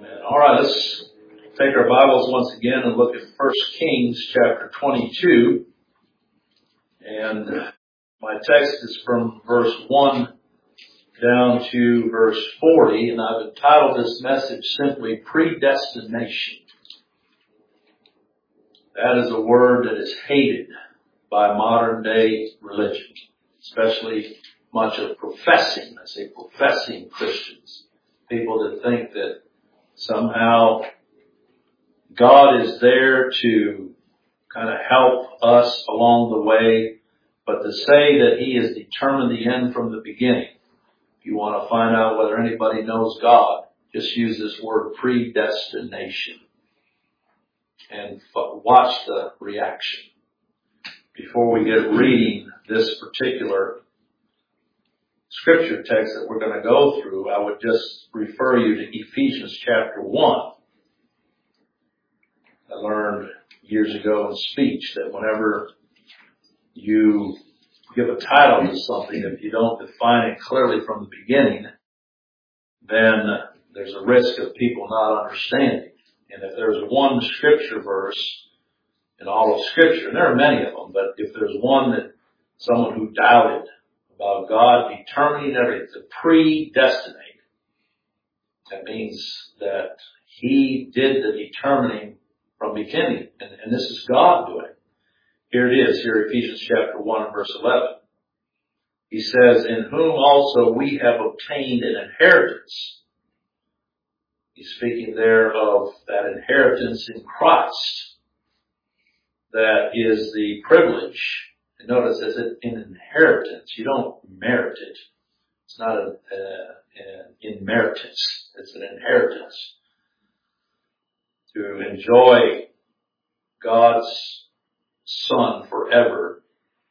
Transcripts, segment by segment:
All right, let's take our Bibles once again and look at 1 Kings chapter 22. And my text is from verse 1 down to verse 40, and I've entitled this message simply Predestination. That is a word that is hated by modern day religion, especially much of professing Christians. People that think that somehow God is there to kind of help us along the way, but to say that He has determined the end from the beginning. If you want to find out whether anybody knows God, just use this word predestination and watch the reaction. Before we get reading this particular scripture text that we're going to go through, I would just refer you to Ephesians chapter 1. I learned years ago in speech that whenever you give a title to something, if you don't define it clearly from the beginning, then there's a risk of people not understanding. And if there's one scripture verse in all of Scripture, and there are many of them, but if there's one that someone who doubted about God determining everything, to predestinate, that means that He did the determining from beginning, and this is God doing. Here it is, here Ephesians chapter 1 and verse 11. He says, in whom also we have obtained an inheritance. He's speaking there of that inheritance in Christ. That is the privilege. And notice it's an inheritance. You don't merit it. It's not an inheritance. It's an inheritance. To enjoy God's Son forever.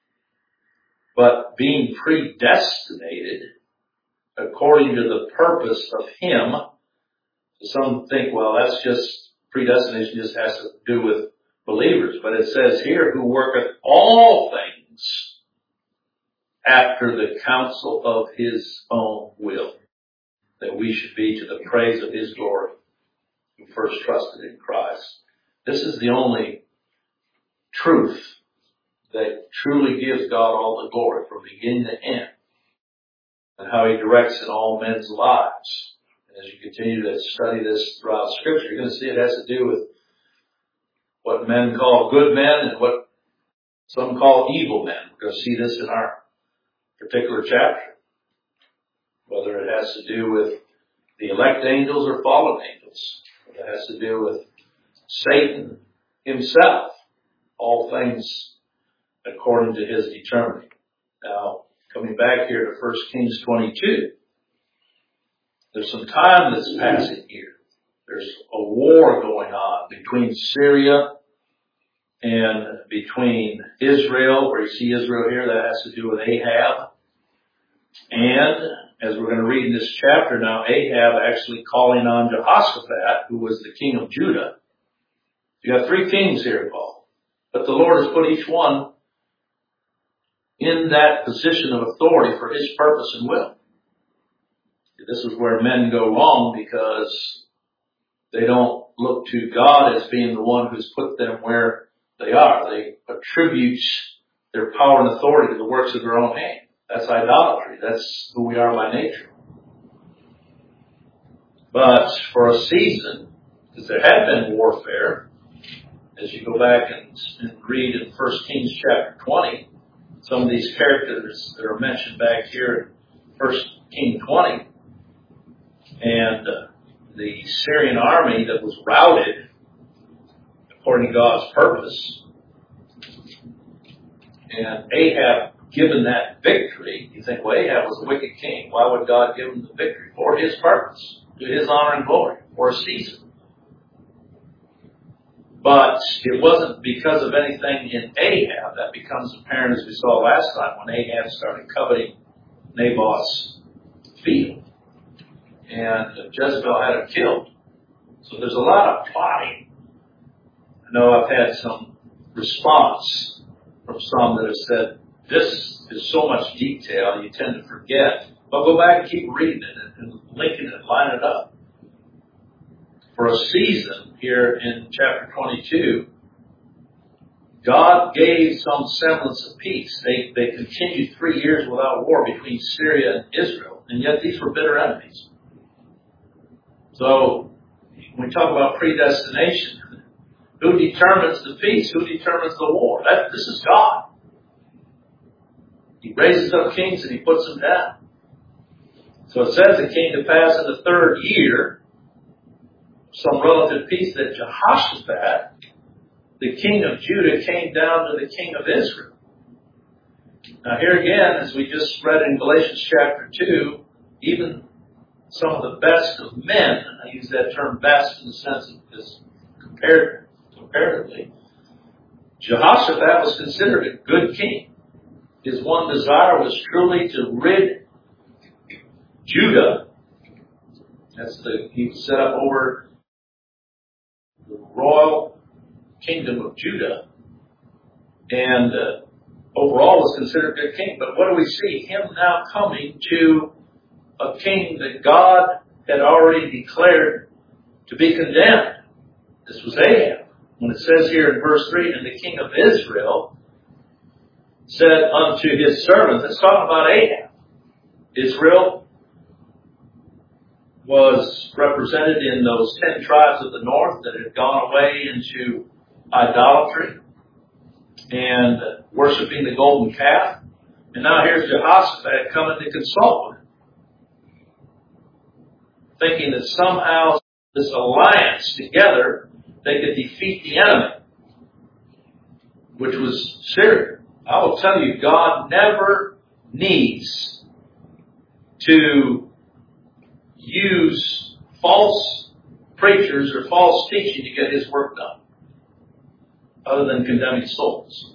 But being predestinated according to the purpose of Him. Some think, well, that's just, predestination just has to do with believers. But it says here, who worketh all things after the counsel of His own will, that we should be to the praise of His glory, who first trusted in Christ. This is the only truth that truly gives God all the glory from beginning to end, and how He directs in all men's lives. And as you continue to study this throughout Scripture, you're going to see it has to do with what men call good men and what some call evil men. We're going to see this in our particular chapter. Whether it has to do with the elect angels or fallen angels. Whether it has to do with Satan himself. All things according to His determining. Now, coming back here to 1 Kings 22. There's some time that's passing here. There's a war going on between Syria and between Israel, where you see Israel here, that has to do with Ahab. And, as we're going to read in this chapter now, Ahab actually calling on Jehoshaphat, who was the king of Judah. You got three kings here involved. But the Lord has put each one in that position of authority for His purpose and will. This is where men go wrong, because they don't look to God as being the one who's put them where they are. They attribute their power and authority to the works of their own hand. That's idolatry. That's who we are by nature. But for a season, because there had been warfare, as you go back and read in 1 Kings chapter 20, some of these characters that are mentioned back here in 1 Kings 20, and the Syrian army that was routed according to God's purpose, and Ahab given that victory. You think, well, Ahab was a wicked king. Why would God give him the victory? For His purpose, to His honor and glory, for a season. But it wasn't because of anything in Ahab. That becomes apparent, as we saw last time, when Ahab started coveting Naboth's field. And Jezebel had him killed. So there's a lot of plotting. I know I've had some response from some that have said, this is so much detail, you tend to forget. But go back and keep reading it and linking it, line it up. for a season here in chapter 22, God gave some semblance of peace. They continued 3 years without war between Syria and Israel, and yet these were bitter enemies. So, when we talk about predestination, who determines the peace? Who determines the war? This is God. He raises up kings and He puts them down. So it says it came to pass in the 3rd year, some relative peace, that Jehoshaphat, the king of Judah, came down to the king of Israel. Now here again, as we just read in Galatians chapter 2, even some of the best of men, I use that term best in the sense of this comparatively, Jehoshaphat was considered a good king. His one desire was truly to rid Judah, he was set up over the royal kingdom of Judah, and overall was considered a good king. But what do we see? Him now coming to a king that God had already declared to be condemned. This was Ahab. When it says here in verse 3, and the king of Israel said unto his servants, it's talking about Ahab. Israel was represented in those 10 tribes of the north that had gone away into idolatry and worshiping the golden calf. And now here's Jehoshaphat coming to consult with him, thinking that somehow this alliance together, they could defeat the enemy, which was Syria. I will tell you, God never needs to use false preachers or false teaching to get His work done, other than condemning souls.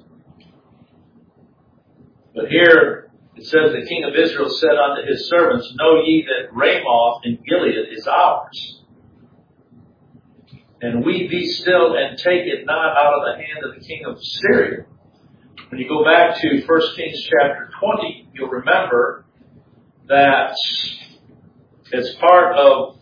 But here it says, the king of Israel said unto his servants, know ye that Ramoth in Gilead is ours, and we be still and take it not out of the hand of the king of Syria. When you go back to 1 Kings chapter 20, you'll remember that as part of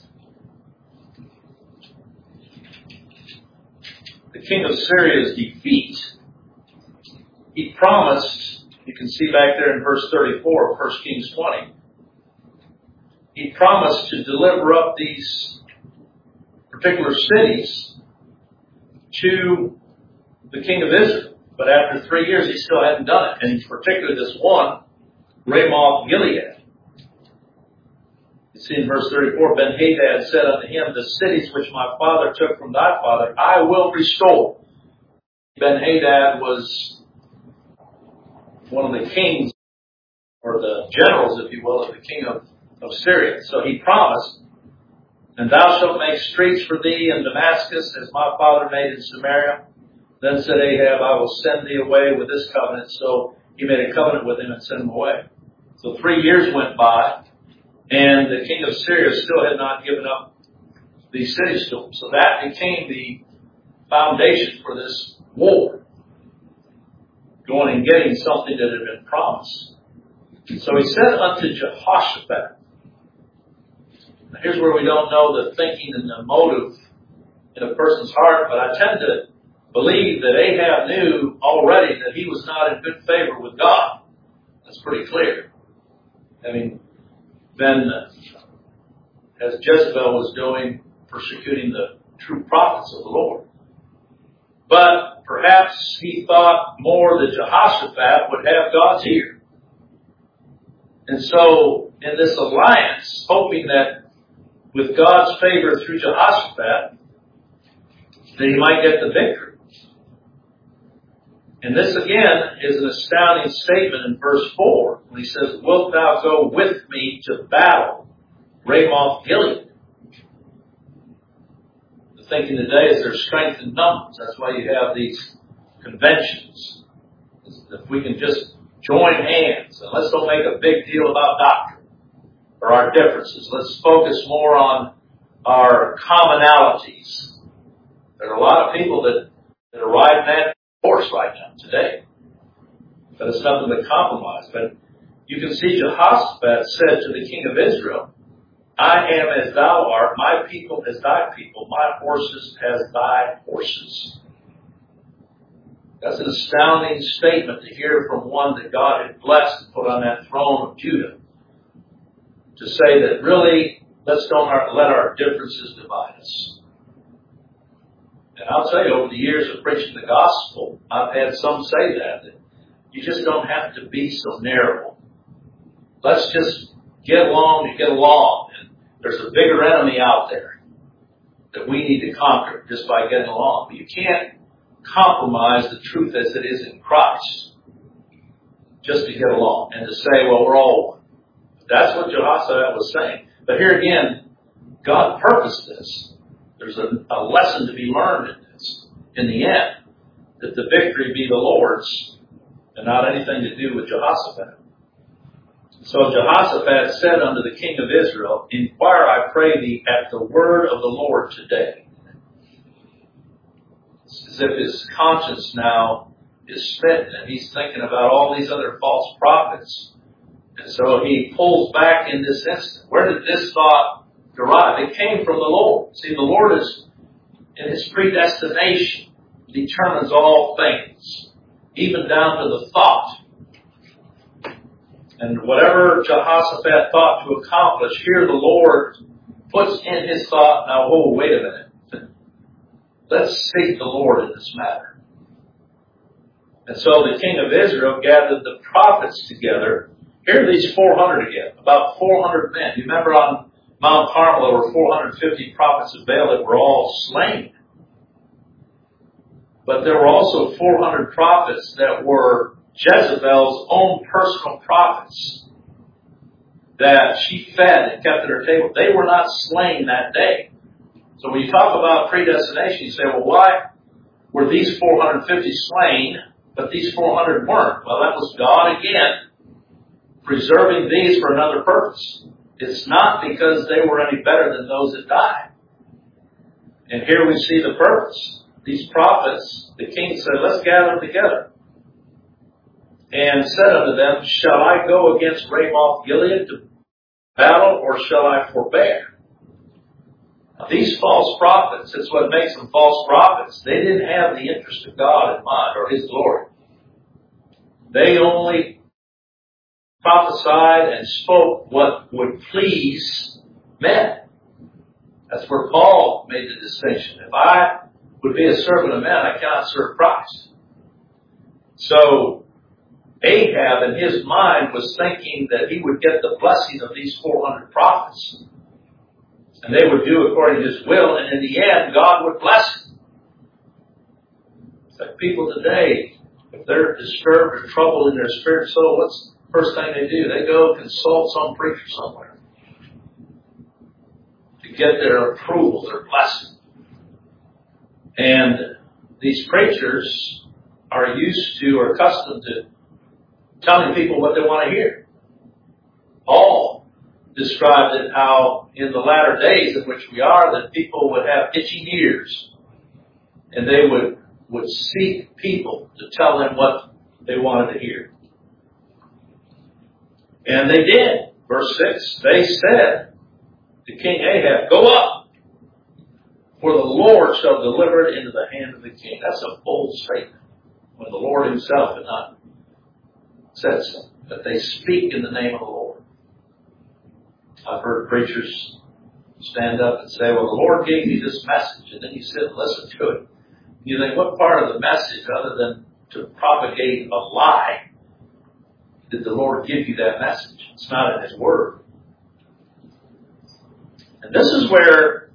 the king of Syria's defeat, he promised, you can see back there in verse 34 of 1 Kings 20, he promised to deliver up these particular cities to the king of Israel. But after 3 years, he still hadn't done it. And particularly this one, Ramoth Gilead. You see in verse 34, Ben-Hadad said unto him, the cities which my father took from thy father, I will restore. Ben-Hadad was one of the kings, or the generals, if you will, of the king of Syria. So he promised, and thou shalt make streets for thee in Damascus, as my father made in Samaria. Then said Ahab, I will send thee away with this covenant. So he made a covenant with him and sent him away. So 3 years went by, and the king of Syria still had not given up these cities to him. So that became the foundation for this war, going and getting something that had been promised. So he said unto Jehoshaphat, now here's where we don't know the thinking and the motive in a person's heart, but I tend to believe that Ahab knew already that he was not in good favor with God. That's pretty clear. Having been, as Jezebel was doing, persecuting the true prophets of the Lord. But perhaps he thought more that Jehoshaphat would have God's ear. And so, in this alliance, hoping that with God's favor through Jehoshaphat, that he might get the victory. And this again is an astounding statement in verse 4, when he says, wilt thou go with me to battle, Ramoth Gilead? The thinking today is there's strength in numbers. That's why you have these conventions. If we can just join hands, and let's don't make a big deal about doctrine or our differences. Let's focus more on our commonalities. There are a lot of people that are riding that horse right now today. But it's nothing but compromise. But you can see Jehoshaphat said to the king of Israel, I am as thou art, my people as thy people, my horses as thy horses. That's an astounding statement to hear from one that God had blessed and put on that throne of Judah. To say that really, let's don't let our differences divide us. And I'll tell you, over the years of preaching the gospel, I've had some say that you just don't have to be so narrow. Let's just get along and get along. And there's a bigger enemy out there that we need to conquer just by getting along. But you can't compromise the truth as it is in Christ just to get along and to say, well, we're all one. That's what Jehoshaphat was saying. But here again, God purposed this. There's a lesson to be learned in this. In the end, that the victory be the Lord's and not anything to do with Jehoshaphat. So Jehoshaphat said unto the king of Israel, Inquire, I pray thee, at the word of the Lord today. It's as if his conscience now is smitten and he's thinking about all these other false prophets. And so he pulls back in this instant. Where did this thought derive? It came from the Lord. See, the Lord is, in his predestination, determines all things, even down to the thought. And whatever Jehoshaphat thought to accomplish, here the Lord puts in his thought, now, whoa, wait a minute. Let's seek the Lord in this matter. And so the king of Israel gathered the prophets together. Here are these 400 again, about 400 men. You remember on Mount Carmel, there were 450 prophets of Baal that were all slain. But there were also 400 prophets that were Jezebel's own personal prophets that she fed and kept at her table. They were not slain that day. So when you talk about predestination, you say, well, why were these 450 slain, but these 400 weren't? Well, that was God again preserving these for another purpose. It's not because they were any better than those that died. And here we see the purpose. These prophets, the king said, let's gather them together. And said unto them, shall I go against Ramoth Gilead to battle, or shall I forbear? Now, these false prophets, that's what makes them false prophets. They didn't have the interest of God in mind or his glory. They only prophesied and spoke what would please men. That's where Paul made the distinction. If I would be a servant of men, I cannot serve Christ. So Ahab in his mind was thinking that he would get the blessing of these 400 prophets. And they would do according to his will, and in the end, God would bless him. It's like people today, if they're disturbed or troubled in their spirit soul, what's the first thing they do? They go consult some preacher somewhere to get their approval, their blessing. And these preachers are used to or accustomed to telling people what they want to hear. Paul described it how in the latter days in which we are, that people would have itching ears and they would seek people to tell them what they wanted to hear. And they did. Verse 6, they said to King Ahab, go up, for the Lord shall deliver it into the hand of the king. That's a bold statement when the Lord himself had not said so, that they speak in the name of the Lord. I've heard preachers stand up and say, well, the Lord gave me this message, and then you sit and listen to it. You think, what part of the message, other than to propagate a lie, did the Lord give you that message? It's not in his word. And this is where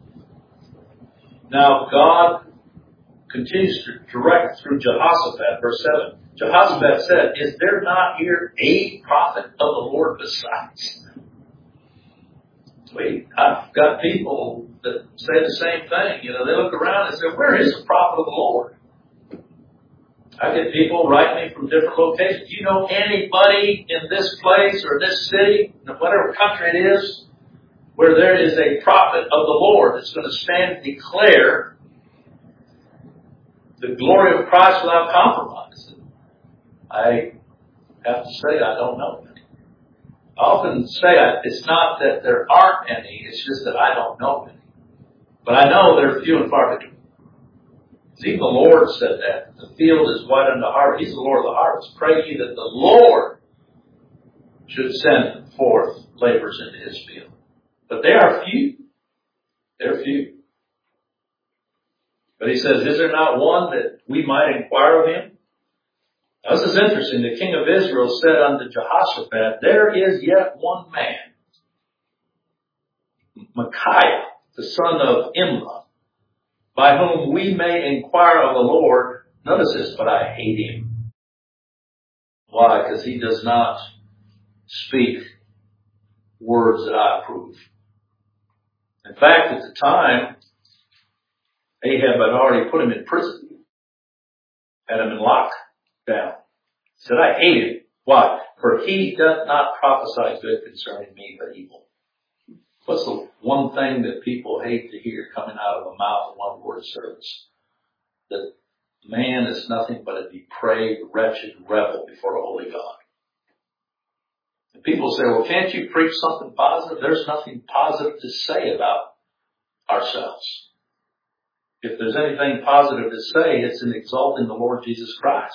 now God continues to direct through Jehoshaphat. Verse 7. Jehoshaphat said, is there not here a prophet of the Lord besides? I've got people that say the same thing. You know, they look around and say, where is the prophet of the Lord? I get people write me from different locations. Do you know anybody in this place or this city, whatever country it is, where there is a prophet of the Lord that's going to stand and declare the glory of Christ without compromise? I have to say, I don't know. I often say it's not that there aren't any, it's just that I don't know any. But I know they're few and far between. Even the Lord said that. The field is white unto harvest. He's the Lord of the harvest. Pray ye that the Lord should send forth laborers into his field. But they are few. They're few. But he says, is there not one that we might inquire of him? Now, this is interesting. The king of Israel said unto Jehoshaphat, there is yet one man, Micaiah, the son of Imlah, by whom we may inquire of the Lord. Notice this, but I hate him. Why? Because he does not speak words that I approve. In fact, at the time, Ahab had already put him in prison, had him in lockdown. He said, I hate him. Why? For he doth not prophesy good concerning me, but evil. What's the one thing that people hate to hear coming out of the mouth of one word servants? That man is nothing but a depraved, wretched rebel before a holy God. And people say, well, can't you preach something positive? There's nothing positive to say about ourselves. If there's anything positive to say, it's in exalting the Lord Jesus Christ.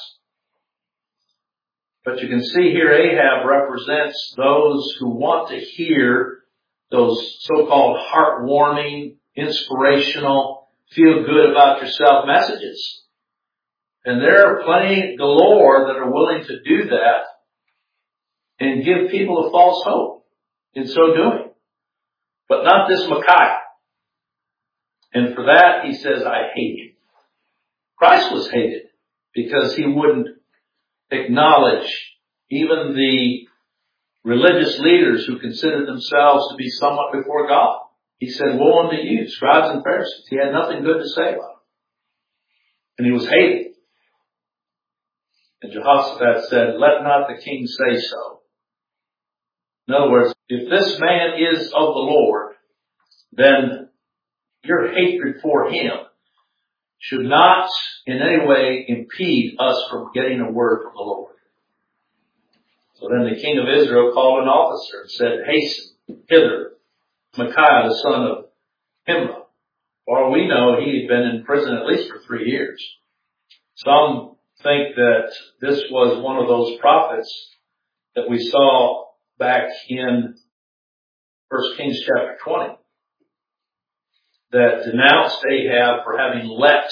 But you can see here Ahab represents those who want to hear those so-called heartwarming, inspirational, feel good about yourself messages. And there are plenty galore that are willing to do that and give people a false hope in so doing. But not this Micaiah. And for that, he says, I hate him. Christ was hated because he wouldn't acknowledge even the religious leaders who considered themselves to be somewhat before God. He said, woe unto you, scribes and Pharisees. He had nothing good to say about him. And he was hated. And Jehoshaphat said, let not the king say so. In other words, if this man is of the Lord, then your hatred for him should not in any way impede us from getting a word from the Lord. So then the king of Israel called an officer and said, hasten hither Micaiah the son of Imlah. For we know he had been in prison at least for 3 years. Some think that this was one of those prophets that we saw back in 1 Kings chapter 20 that denounced Ahab for having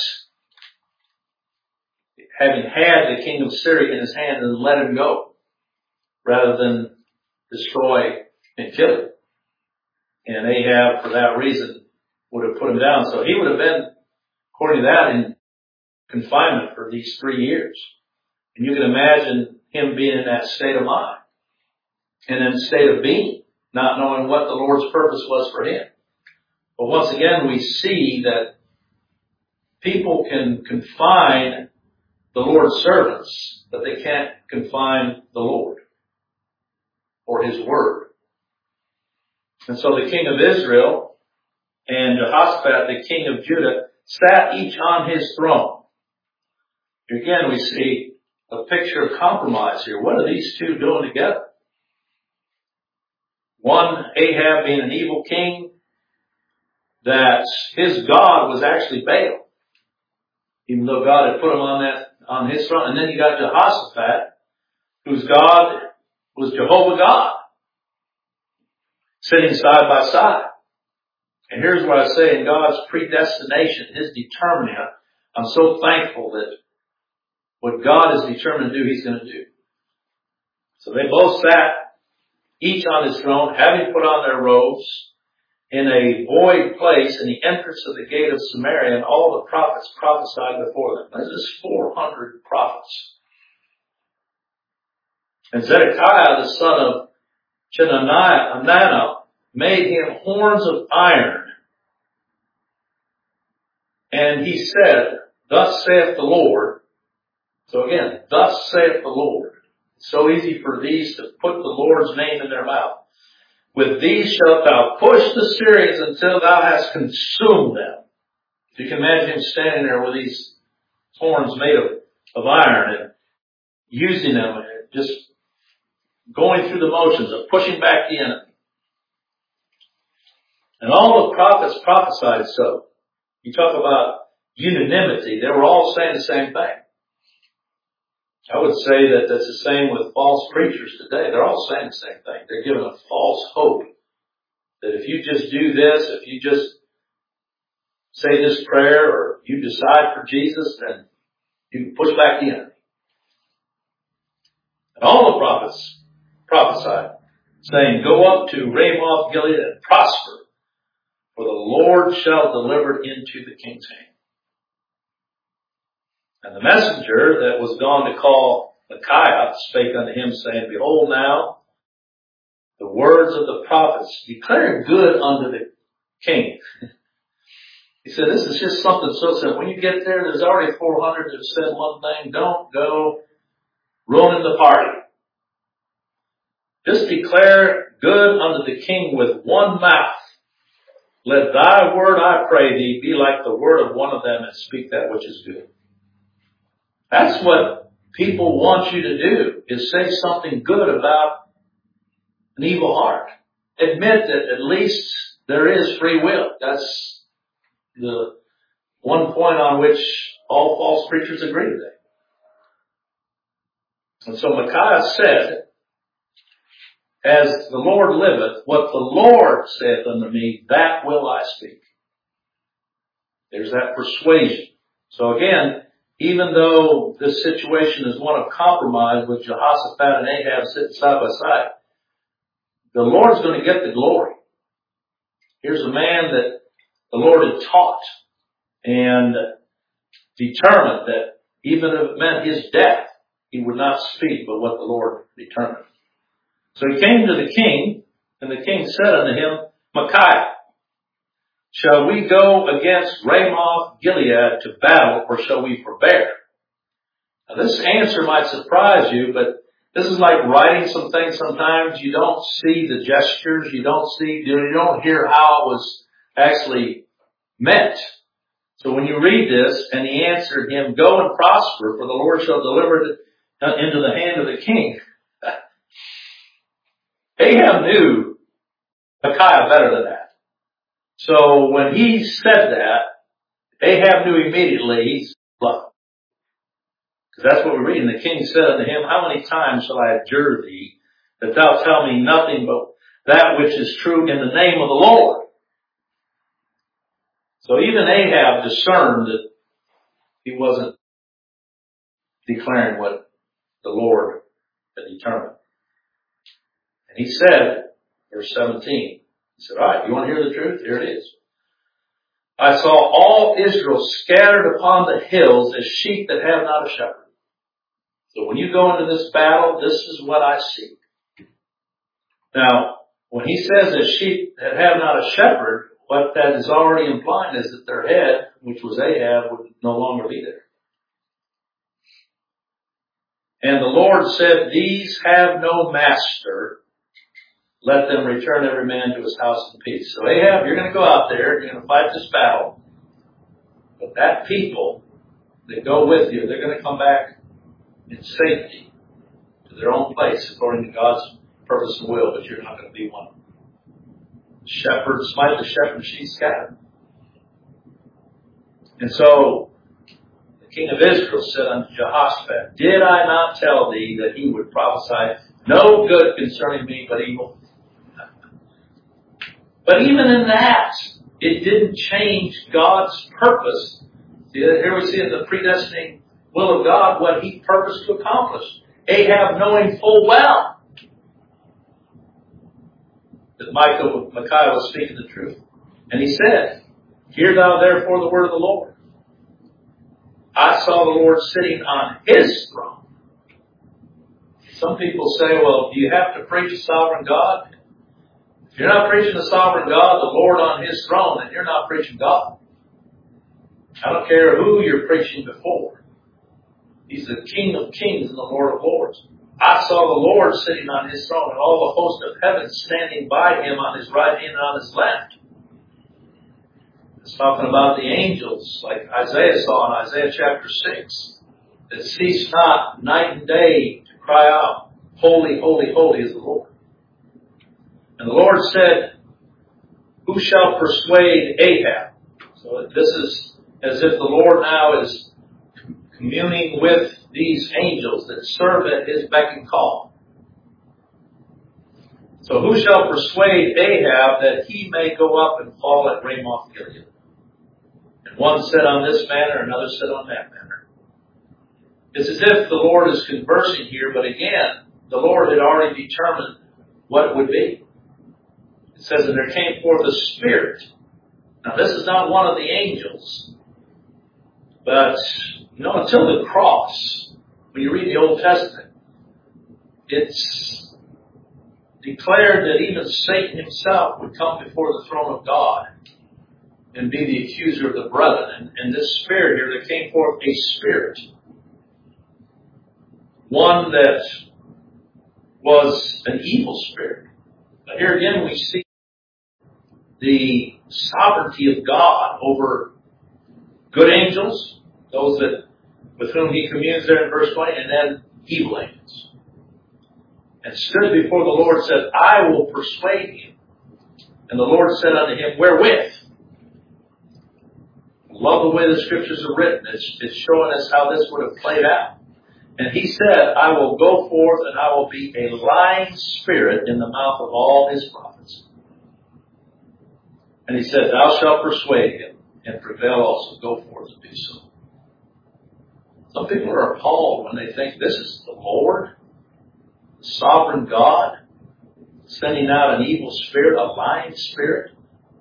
had the king of Syria in his hand and let him go, rather than destroy and kill him. And Ahab, for that reason, would have put him down. So he would have been, according to that, in confinement for these 3 years. And you can imagine him being in that state of mind, and in that state of being, not knowing what the Lord's purpose was for him. But once again, we see that people can confine the Lord's servants, but they can't confine the Lord or his word. And so the king of Israel and Jehoshaphat, the king of Judah, sat each on his throne. Again, we see a picture of compromise here. What are these two doing together? One, Ahab being an evil king, that his God was actually Baal, even though God had put him on his throne. And then you got Jehoshaphat, whose God was Jehovah God, sitting side by side. And here's what I say, in God's predestination, his determining, I'm so thankful that what God is determined to do, he's going to do. So they both sat, each on his throne, having put on their robes, in a void place in the entrance of the gate of Samaria, and all the prophets prophesied before them. This is 400 prophets. And Zedekiah, the son of Chenaanah, made him horns of iron. And he said, thus saith the Lord. So again, thus saith the Lord. It's so easy for these to put the Lord's name in their mouth. With these shalt thou push the Syrians until thou hast consumed them. You can imagine him standing there with these horns made of iron and using them, just going through the motions of pushing back the enemy. And all the prophets prophesied so. You talk about unanimity. They were all saying the same thing. I would say that that's the same with false preachers today. They're all saying the same thing. They're giving a false hope that if you just do this, if you just say this prayer, or you decide for Jesus, then you can push back the enemy. And all the prophets prophesied, saying, go up to Ramoth Gilead and prosper, for the Lord shall deliver it into the king's hand. And the messenger that was gone to call Micaiah spake unto him, saying, behold now, the words of the prophets declare good unto the king. He said, this is just something so simple. When you get there, there's already 400 that have said one thing. Don't go ruining the party. Just declare good unto the king with one mouth. Let thy word, I pray thee, be like the word of one of them, and speak that which is good. That's what people want you to do, is say something good about an evil heart. Admit that at least there is free will. That's the one point on which all false preachers agree today. And so Micaiah said, as the Lord liveth, what the Lord saith unto me, that will I speak. There's that persuasion. So again, even though this situation is one of compromise with Jehoshaphat and Ahab sitting side by side, the Lord's going to get the glory. Here's a man that the Lord had taught and determined that even if it meant his death, he would not speak but what the Lord determined. So he came to the king, and the king said unto him, Micaiah, shall we go against Ramoth Gilead to battle, or shall we forbear? Now this answer might surprise you, but this is like writing some things sometimes. You don't see the gestures, you don't hear how it was actually meant. So when you read this, and he answered him, go and prosper, for the Lord shall deliver it into the hand of the king. Ahab knew Micaiah better than that. So when he said that, Ahab knew immediately he's bluffing. Because that's what we're reading. The king said unto him, how many times shall I adjure thee, that thou tell me nothing but that which is true in the name of the Lord? So even Ahab discerned that he wasn't declaring what the Lord had determined. And he said, verse 17, he said, all right, you want to hear the truth? Here it is. I saw all Israel scattered upon the hills as sheep that have not a shepherd. So when you go into this battle, this is what I see. Now, when he says as sheep that have not a shepherd, what that is already implying is that their head, which was Ahab, would no longer be there. And the Lord said, these have no master. Let them return every man to his house in peace. So Ahab, you're going to go out there, you're going to fight this battle. But that people that go with you, they're going to come back in safety to their own place according to God's purpose and will, but you're not going to be one of them. Shepherds, smite the shepherd, sheep scattered. And so the king of Israel said unto Jehoshaphat, did I not tell thee that he would prophesy no good concerning me but evil? But even in that, it didn't change God's purpose. Here we see in the predestining will of God what he purposed to accomplish. Ahab knowing full well that Micaiah was speaking the truth. And he said, hear thou therefore the word of the Lord. I saw the Lord sitting on his throne. Some people say, well, do you have to preach a sovereign God? If you're not preaching the sovereign God, the Lord on his throne, then you're not preaching God. I don't care who you're preaching before. He's the King of kings and the Lord of lords. I saw the Lord sitting on his throne and all the host of heaven standing by him on his right hand and on his left. It's talking about the angels like Isaiah saw in Isaiah chapter 6 that cease not night and day to cry out, Holy, holy, holy is the Lord. And the Lord said, who shall persuade Ahab? So this is as if the Lord now is communing with these angels that serve at his beck and call. So who shall persuade Ahab that he may go up and fall at Ramoth Gilead? And one said on this manner, another said on that manner. It's as if the Lord is conversing here, but again, the Lord had already determined what it would be. It says, and there came forth a spirit. Now this is not one of the angels, but until the cross, when you read the Old Testament, it's declared that even Satan himself would come before the throne of God and be the accuser of the brethren. And this spirit here, there came forth a spirit. One that was an evil spirit. But here again we see the sovereignty of God over good angels, those that with whom he communes there in verse 20, and then evil angels. And stood before the Lord and said, I will persuade him. And the Lord said unto him, wherewith? I love the way the scriptures are written. It's showing us how this would have played out. And he said, I will go forth and I will be a lying spirit in the mouth of all his prophets. And he said, thou shalt persuade him and prevail also. Go forth and do so. Some people are appalled when they think this is the Lord, the sovereign God, sending out an evil spirit, a lying spirit,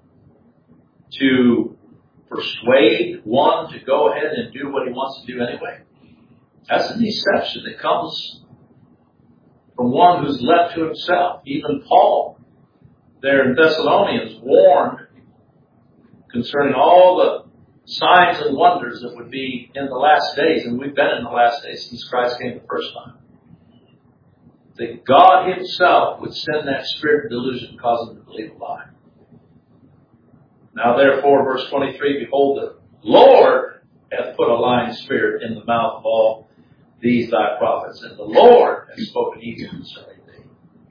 to persuade one to go ahead and do what he wants to do anyway. That's a deception that comes from one who's left to himself. Even Paul, there in Thessalonians, warned concerning all the signs and wonders that would be in the last days, and we've been in the last days since Christ came the first time. That God himself would send that spirit of delusion, cause them to believe a lie. Now therefore, verse 23, behold, the Lord hath put a lying spirit in the mouth of all these thy prophets, and the Lord hath spoken evil concerning thee.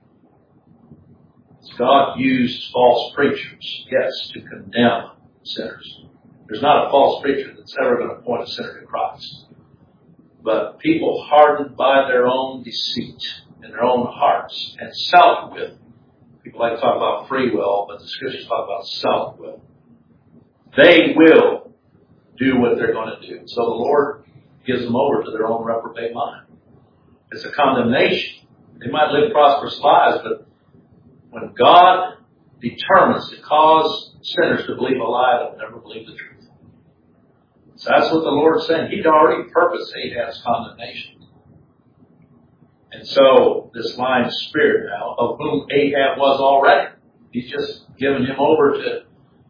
God used false preachers, yes, to condemn sinners. There's not a false preacher that's ever going to point a sinner to Christ. But people hardened by their own deceit in their own hearts and self-will. People like to talk about free will, but the scriptures talk about self-will. They will do what they're going to do. So the Lord gives them over to their own reprobate mind. It's a condemnation. They might live prosperous lives, but when God determines to cause sinners to believe a lie, they'll never believe the truth. So that's what the Lord's saying. He'd already purposed Ahab's condemnation. And so this lying spirit now, of whom Ahab was already, he's just given him over to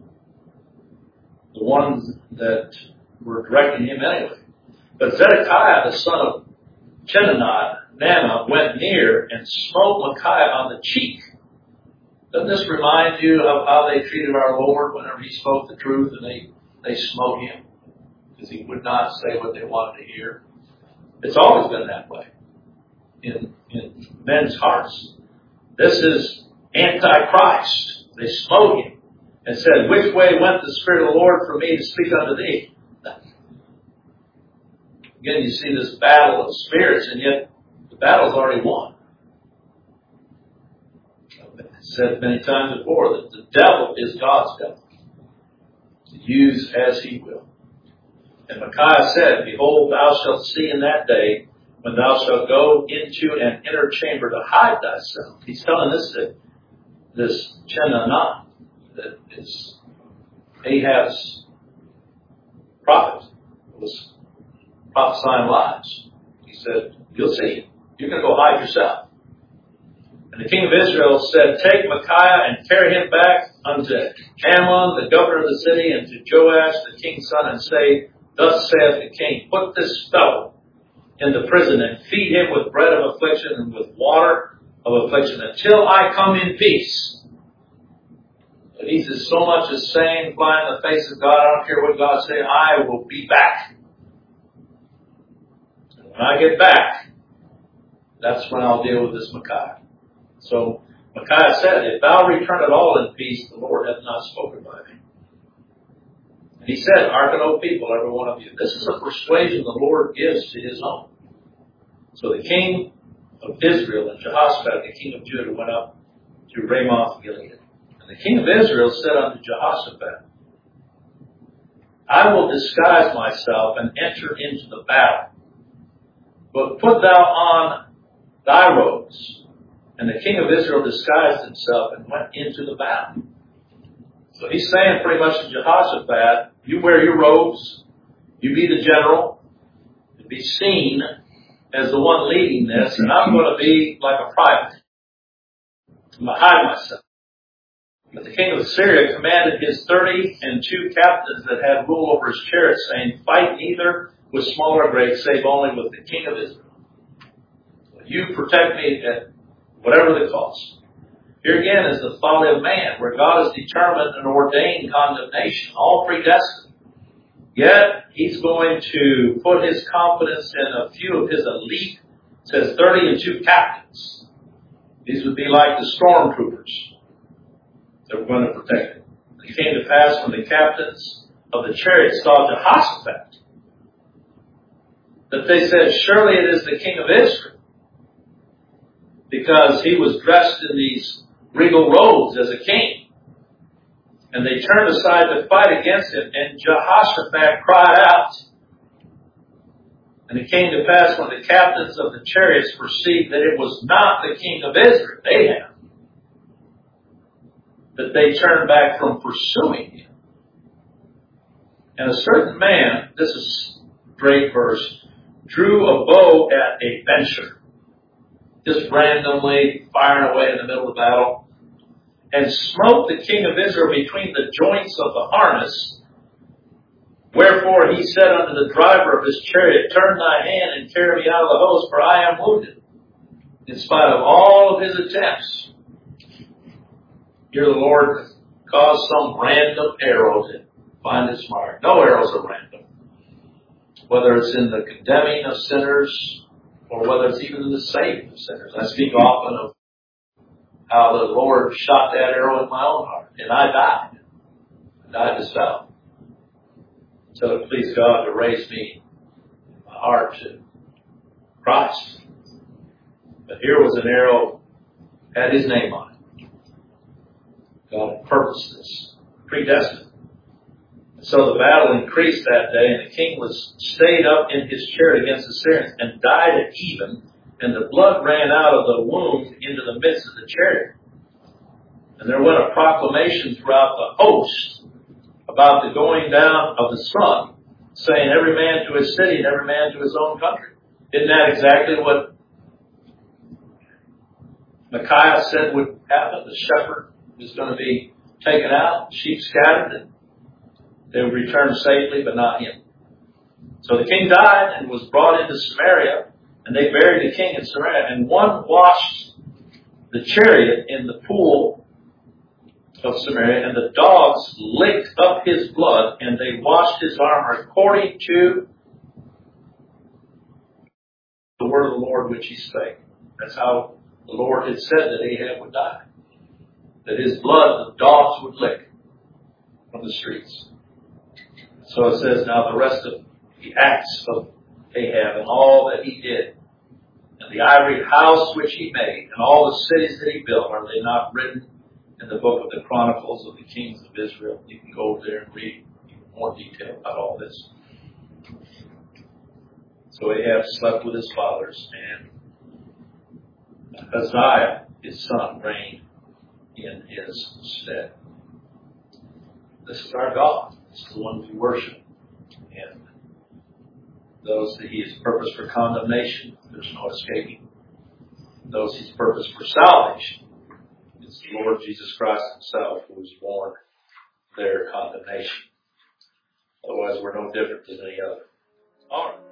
the ones that were directing him anyway. But Zedekiah, the son of Nana, went near and smote Micaiah on the cheek. Doesn't this remind you of how they treated our Lord whenever he spoke the truth and they smote him? Because he would not say what they wanted to hear. It's always been that way in men's hearts. This is Antichrist. They smote him and said, which way went the Spirit of the Lord for me to speak unto thee? Again, you see this battle of spirits, and yet the battle's already won. I've said many times before that the devil is God's devil, to use as he will. And Micaiah said, behold, thou shalt see in that day when thou shalt go into an inner chamber to hide thyself. He's telling this to this Chenanah, that is Ahab's prophet, was prophesying lies. He said, you'll see. You're going to go hide yourself. And the king of Israel said, take Micaiah and carry him back unto Amon, the governor of the city, and to Joash, the king's son, and say, thus saith the king, put this fellow in the prison and feed him with bread of affliction and with water of affliction until I come in peace. But he's as so much as saying, fly in the face of God, I don't care what God say, I will be back. And when I get back, That's when I'll deal with this Micaiah. So Micaiah said, if thou return at all in peace, the Lord hath not spoken by me. And he said, hearken, O people, every one of you. This is a persuasion the Lord gives to his own. So the king of Israel and Jehoshaphat, the king of Judah, went up to Ramoth Gilead. And the king of Israel said unto Jehoshaphat, I will disguise myself and enter into the battle. But put thou on thy robes. And the king of Israel disguised himself and went into the battle. So he's saying pretty much to Jehoshaphat, you wear your robes, you be the general, and be seen as the one leading this, and I'm going to be like a private. I'm going to hide myself. But the king of Syria commanded his 32 captains that had rule over his chariots, saying, fight neither with small or great, save only with the king of Israel. You protect me at whatever the cost. Here again is the folly of man, where God has determined and ordained condemnation, all predestined. Yet, he's going to put his confidence in a few of his elite, it says 32 captains. These would be like the stormtroopers that were going to protect him. It came to pass when the captains of the chariots saw Jehoshaphat, that they said, surely it is the king of Israel, because he was dressed in these regal robes as a king. And they turned aside to fight against him, and Jehoshaphat cried out. And it came to pass when the captains of the chariots perceived that it was not the king of Israel, Ahab, that they turned back from pursuing him. And a certain man, this is a great verse, drew a bow at a venture, just randomly firing away in the middle of the battle, and smote the king of Israel between the joints of the harness. Wherefore he said unto the driver of his chariot, turn thy hand and carry me out of the host, for I am wounded. In spite of all of his attempts, here the Lord caused some random arrow to find its mark. No arrows are random. Whether it's in the condemning of sinners, or whether it's even in the saving of sinners. I speak often of how the Lord shot that arrow in my own heart, and I died. I died to self. So it pleased God to raise me in my heart to Christ. But here was an arrow, had his name on it. God purposed this, predestined. And so the battle increased that day, and the king was stayed up in his chariot against the Syrians, and died at even, and the blood ran out of the wound into the midst of the chariot. And there went a proclamation throughout the host about the going down of the sun, saying every man to his city and every man to his own country. Isn't that exactly what Micaiah said would happen? The shepherd is going to be taken out, sheep scattered, and they would return safely, but not him. So the king died and was brought into Samaria, and they buried the king in Samaria. And one washed the chariot in the pool of Samaria, and the dogs licked up his blood, and they washed his armor according to the word of the Lord which he spake. That's how the Lord had said that Ahab would die. That his blood the dogs would lick from the streets. So it says, now the rest of the acts of Ahab and all that he did, and the ivory house which he made, and all the cities that he built, are they not written in the book of the Chronicles of the Kings of Israel? You can go over there and read more detail about all this. So Ahab slept with his fathers, and Uzziah, his son, reigned in his stead. This is our God. This is the one we worship. And those that he has purposed for condemnation, there's no escaping. Those he's purposed for salvation, it's the Lord Jesus Christ himself who has borne their condemnation. Otherwise, we're no different than any other. All right.